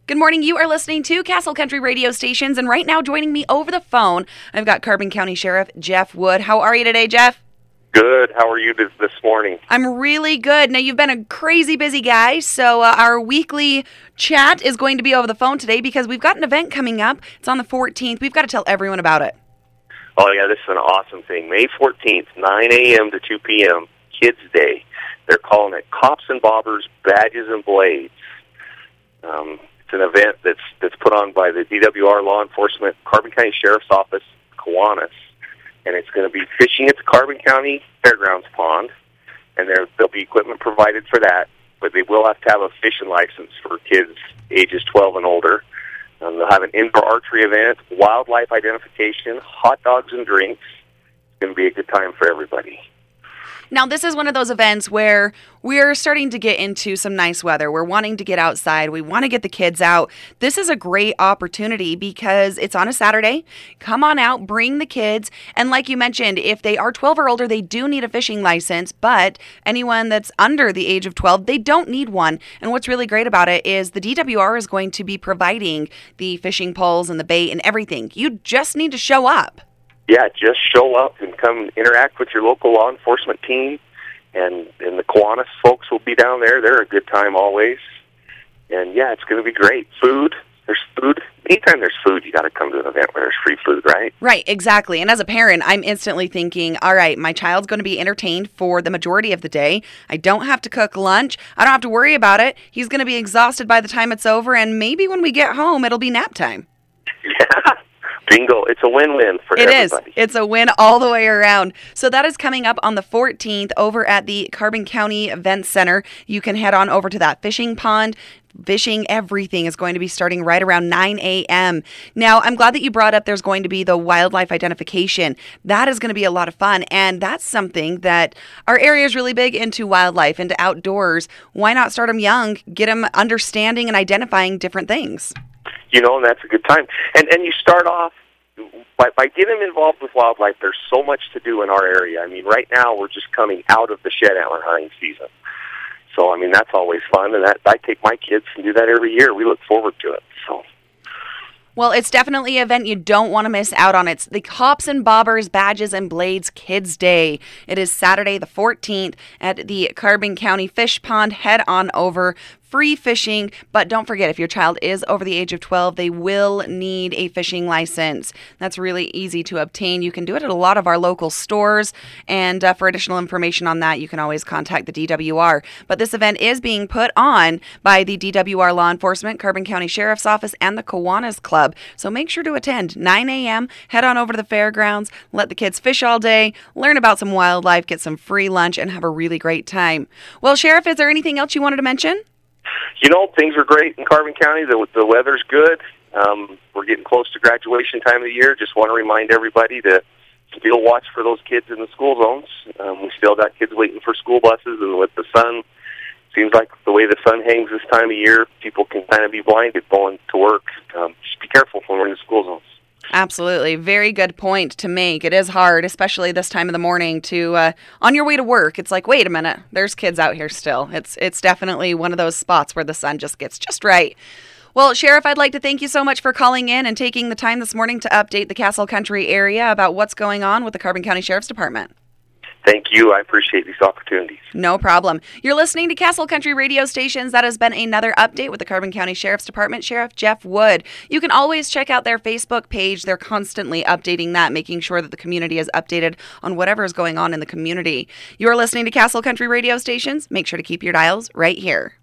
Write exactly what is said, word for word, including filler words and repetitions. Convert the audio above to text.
Good morning. You are listening to Castle Country Radio Stations, and right now joining me over the phone, I've got Carbon County Sheriff Jeff Wood. How are you today, Jeff? Good. How are you this, this morning? I'm really good. Now, you've been a crazy busy guy, so uh, our weekly chat is going to be over the phone today because we've got an event coming up. It's on the fourteenth. We've got to tell everyone about it. Oh, yeah, this is an awesome thing. May fourteenth, nine a.m. to two p.m., Kids Day. They're calling it Cops and Bobbers, Badges and Blades. Um, it's an event that's that's put on by the D W R Law Enforcement, Carbon County Sheriff's Office, Kiwanis, and it's going to be fishing at the Carbon County Fairgrounds Pond, and there, there'll be equipment provided for that, but they will have to have a fishing license for kids ages twelve and older. Um, they'll have an indoor archery event, wildlife identification, hot dogs and drinks. It's going to be a good time for everybody. Now, this is one of those events where we're starting to get into some nice weather. We're wanting to get outside. We want to get the kids out. This is a great opportunity because it's on a Saturday. Come on out, bring the kids. And like you mentioned, if they are twelve or older, they do need a fishing license. But anyone that's under the age of twelve, they don't need one. And what's really great about it is the D W R is going to be providing the fishing poles and the bait and everything. You just need to show up. Yeah, just show up and come interact with your local law enforcement team, and, and the Kiwanis folks will be down there. They're a good time always. And, yeah, it's going to be great. Food, there's food. Anytime there's food, you got to come to an event where there's free food, right? Right, exactly. And as a parent, I'm instantly thinking, all right, my child's going to be entertained for the majority of the day. I don't have to cook lunch. I don't have to worry about it. He's going to be exhausted by the time it's over, and maybe when we get home, it'll be nap time. Yeah. Bingo. It's a win-win for it everybody. It is. It's a win all the way around. So that is coming up on the fourteenth over at the Carbon County Event Center. You can head on over to that fishing pond. Fishing, everything is going to be starting right around nine a.m. Now, I'm glad that you brought up there's going to be the wildlife identification. That is going to be a lot of fun, and that's something that our area is really big into wildlife, into outdoors. Why not start them young, get them understanding and identifying different things? You know, and that's a good time. And and you start off by, by getting involved with wildlife. There's so much to do in our area. I mean, right now we're just coming out of the shed antler hunting season. So, I mean, that's always fun, and that I take my kids and do that every year. We look forward to it. So. Well, it's definitely an event you don't want to miss out on. It's the Cops and Bobbers, Badges and Blades Kids Day. It is Saturday the fourteenth at the Carbon County Fish Pond. Head on over. Free fishing, but don't forget, if your child is over the age of twelve, they will need a fishing license. That's really easy to obtain. You can do it at a lot of our local stores, and uh, for additional information on that, you can always contact the D W R. But this event is being put on by the D W R Law Enforcement, Carbon County Sheriff's Office, and the Kiwanis Club. So make sure to attend. nine a.m., head on over to the fairgrounds, let the kids fish all day, learn about some wildlife, get some free lunch, and have a really great time. Well, Sheriff, is there anything else you wanted to mention? You know, things are great in Carbon County. The, the weather's good. Um, we're getting close to graduation time of the year. Just want to remind everybody to still watch for those kids in the school zones. Um, we still got kids waiting for school buses, and with the sun, seems like the way the sun hangs this time of year, people can kind of be blinded going to work. Um, just be careful when we're in the school zones. Absolutely. Very good point to make. It is hard, especially this time of the morning to, uh, on your way to work, it's like, wait a minute, there's kids out here still. It's it's definitely one of those spots where the sun just gets just right. Well, Sheriff, I'd like to thank you so much for calling in and taking the time this morning to update the Castle Country area about what's going on with the Carbon County Sheriff's Department. Thank you. I appreciate these opportunities. No problem. You're listening to Castle Country Radio Stations. That has been another update with the Carbon County Sheriff's Department, Sheriff Jeff Wood. You can always check out their Facebook page. They're constantly updating that, making sure that the community is updated on whatever is going on in the community. You're listening to Castle Country Radio Stations. Make sure to keep your dials right here.